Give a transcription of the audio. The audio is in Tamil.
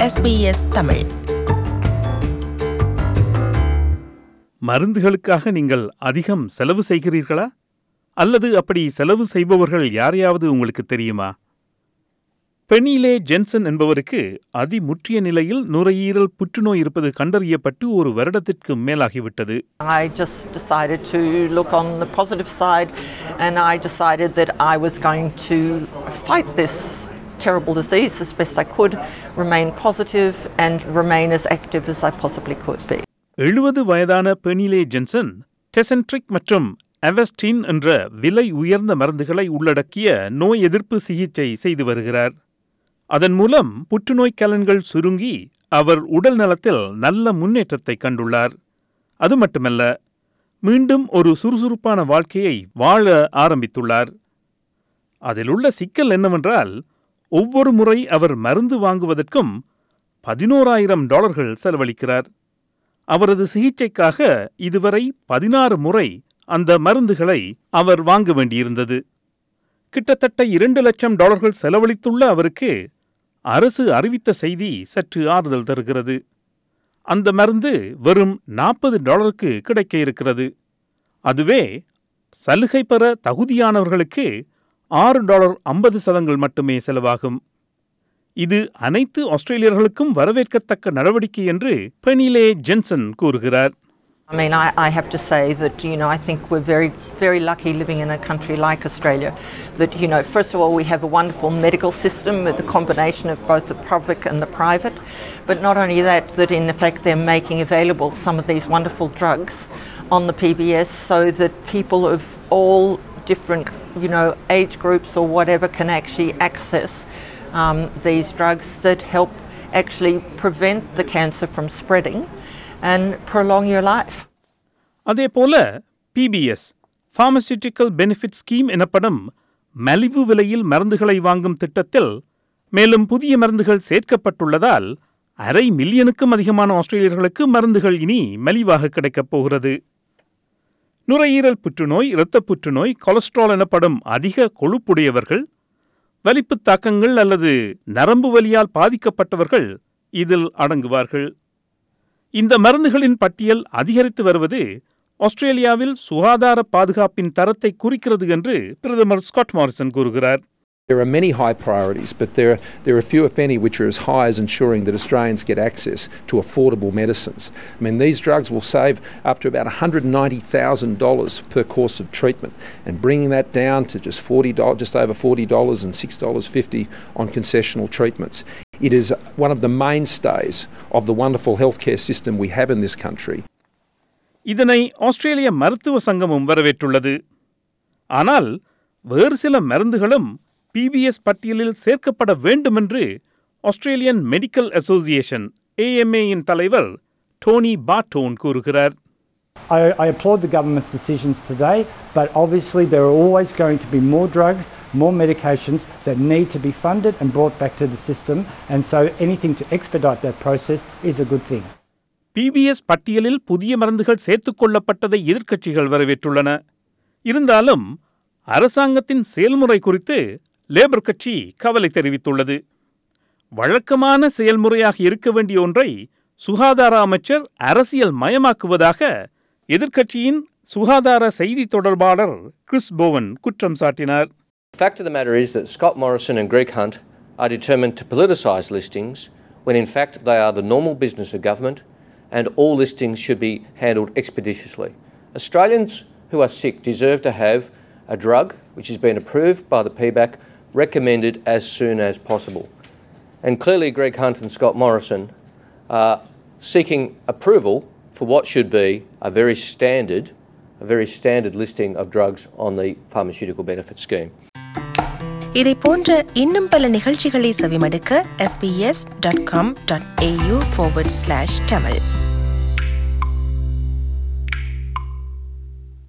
SBS தமிழ். மருந்துகளுக்காக நீங்கள் அதிகம் செலவு செய்கிறீர்களா? அல்லது அப்படி செலவு செய்பவர்கள் யாரையாவது உங்களுக்கு தெரியுமா? பெனிலே ஜென்சன் என்பவருக்கு அதிமுற்றிய நிலையில் நுரையீரல் புற்றுநோய் இருப்பது கண்டறியப்பட்டு ஒரு வருடத்திற்கு மேலாகிவிட்டது. I just decided to look on the positive side and I decided that I was going to fight this terrible disease as best I could, remain positive and remain as active as I possibly could be. 70 வயதான பெனிலே ஜென்சன் டெசென்ட்ரிக் மற்றும் அவெஸ்டின் என்ற விலை உயர்ந்த மருந்துகளை உள்ளடக்கிய நோய் எதிர்ப்பு சிகிச்சை செய்து வருகிறார். அதன் மூலம் புற்றுநோய் கலன்கள் சுருங்கி அவர் உடல் நலத்தில் நல்ல முன்னேற்றத்தை கண்டுள்ளார். அது மட்டுமல்ல, மீண்டும் ஒரு சுறுசுறுப்பான வாழ்க்கையை வாழ ஆரம்பித்துள்ளார். அதில் உள்ள சிக்கல் என்னவென்றால், ஒவ்வொரு முறை அவர் மருந்து வாங்குவதற்கும் $11,000 செலவழிக்கிறார். அவரது சிகிச்சைக்காக இதுவரை 16 முறை அந்த மருந்துகளை அவர் வாங்க வேண்டியிருந்தது. கிட்டத்தட்ட $2 லட்சம் செலவழித்துள்ள அவருக்கு அரசு அறிவித்த செய்தி சற்று ஆறுதல் தருகிறது. அந்த மருந்து வெறும் $40 கிடைக்க இருக்கிறது. அதுவே சலுகை பெற தகுதியானவர்களுக்கு $6.50 மட்டுமே செலவாகும். இது அனைத்து ஆஸ்திரேலியர்களுக்கும் வரவேற்கத்தக்க நடவடிக்கை என்று பெனிலே ஜென்சன் கூறுகிறார். I mean, I have to say that, I think we're very, very lucky living in a country like Australia that, first of all, we have a wonderful medical system with the combination of both the public and the private. But not only that in effect they're making available some of these wonderful drugs on the PBS so that people of all different, age groups or whatever can actually access these drugs that help actually prevent the cancer from spreading and prolong your life. அதேபோல PBS Pharmaceutical Benefit Scheme எனப்படும் மலிவு விலையில் மருந்துகளை வாங்கும் திட்டத்தில் மேலும் புதிய மருந்துகள் சேர்க்கப்பட்டுள்ளதால் 500,000க்கும் அதிகமான ஆஸ்திரேலியர்களுக்கு மருந்துகள் இனி மலிவாக கிடைக்கப் போகிறது. நுரையீரல் புற்றுநோய், இரத்தப் புற்றுநோய், கொலஸ்ட்ரால் எனப்படும் அதிக கொழுப்புடையவர்கள், வலிப்பு தாக்கங்கள் அல்லது நரம்பு வலியால் பாதிக்கப்பட்டவர்கள் இதில் அடங்குவார்கள். இந்த மருந்துகளின் பட்டியல் அதிகரித்து வருவது ஆஸ்திரேலியாவில் சுகாதார பாதுகாப்பின் தரத்தை குறிக்கிறது என்று பிரதமர் ஸ்காட் மாரிசன் கூறுகிறார். There are many high priorities, but there are few, if any, which are as high as ensuring that Australians get access to affordable medicines. I mean, these drugs will save up to about $190,000 per course of treatment, and bringing that down to just over $40 and $6.50 on concessional treatments. It is one of the mainstays of the wonderful healthcare system we have in this country. இதனை ஆஸ்திரேலிய மருத்துவ சங்கமும் வரவேற்றுள்ளது. ஆனால் வேறு சில மருந்துகளும் PBS பட்டியலில் சேர்க்கப்பட வேண்டும் என்று ஆஸ்திரேலியன் மெடிக்கல் அசோசியேஷன் AMA-இன் தலைவர் டோனி பார்ட்டோன் கூறுகிறார். I applaud the government's decisions today, but obviously there are always going to be more drugs, more medications that need to be funded and brought back to the system, and so anything to expedite that process is a good thing. PBS பட்டியலில் புதிய மருந்துகள் சேர்த்துக் கொள்ளப்பட்டதை எதிர்க்கட்சிகள் வரவேற்றுள்ளன. இருந்தாலும் அரசாங்கத்தின் செயல்முறை குறித்து லேபர் கட்சி கவலை தெரிவித்துள்ளது. வழக்கமான செயல்முறையாக இருக்க வேண்டிய ஒன்றை சுகாதார அமைச்சர் அரசியல் மயமாக்குவதாக எதிர்க்கட்சியின் சுகாதார செய்தி தொடர்பாளர் கிறிஸ் போவன் குற்றம் சாட்டினார். The fact of the matter is that Scott Morrison and Greg Hunt are determined to politicise listings when in fact they are the normal business of government and all listings should be handled expeditiously. Australians who are sick deserve to have a drug which has been approved by the PBAC recommended as soon as possible. And clearly Greg Hunt and Scott Morrison are seeking approval for what should be a very standard listing of drugs on the Pharmaceutical Benefit Scheme. இதை போன்ற இன்னும் பல நிகழ்ச்சிகளை செவிமடுக்க sbs.com.au/tamil